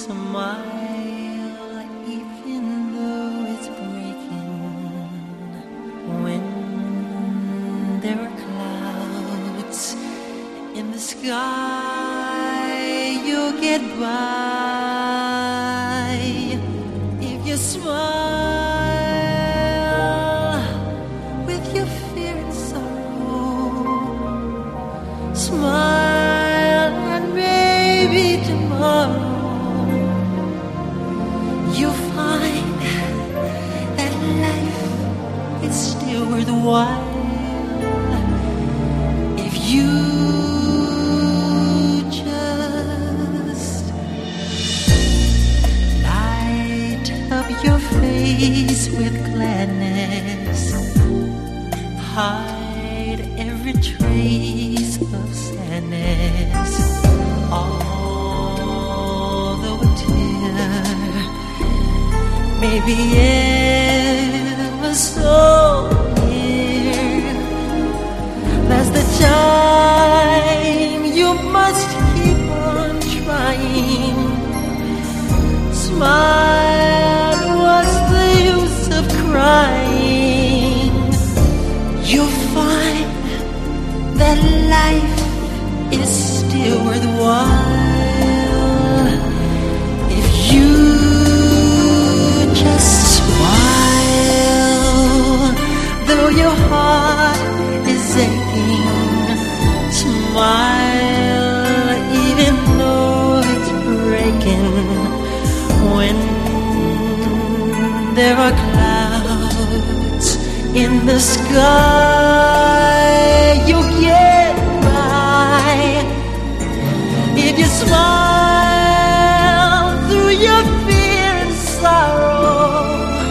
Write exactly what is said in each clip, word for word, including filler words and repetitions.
Smile even though it's breaking. When there are clouds in the sky, you'll get by if you smile with your fear and sorrow. Smile and maybe tomorrow you'll find that life is still worthwhile if you just light up your face with gladness, hide every trace of sadness, although a tear may be ever so near. That's the time you must keep on trying. Smile, what's the use of crying? You'll find that life is still worthwhile if you just smile. Though your heart is aching, smile even though it's breaking. When there are clouds in the sky, you'll get by if you smile through your fear and sorrow.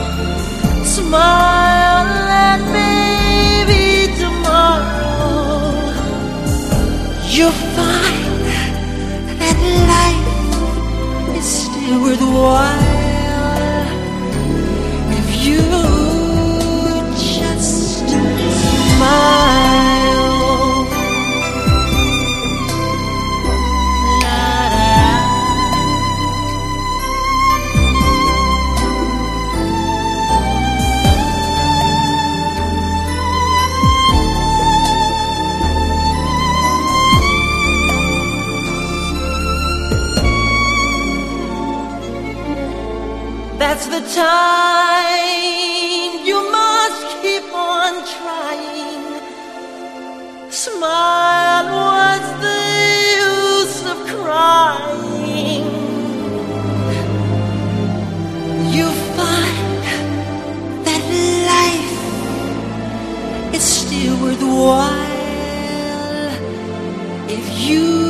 Smile and maybe tomorrow you'll find that life is still worthwhile if you just smile. That's the time you must keep on trying. Smile, what's the use of crying? You find that life is still worthwhile if you